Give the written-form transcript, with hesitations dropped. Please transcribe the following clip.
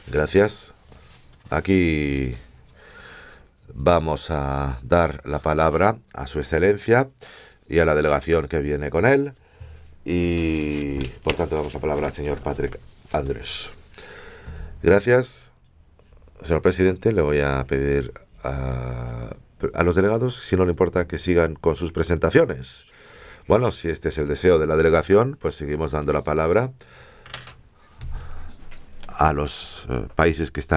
Gracias. Aquí vamos a dar la palabra a su excelencia y a la delegación que viene con él. Y por tanto damos la palabra al señor Patrick Andrews. Gracias, señor presidente. Le voy a pedir a los delegados, si no le importa, que sigan con sus presentaciones. Bueno, si este es el deseo de la delegación, pues seguimos dando la palabra a los países que están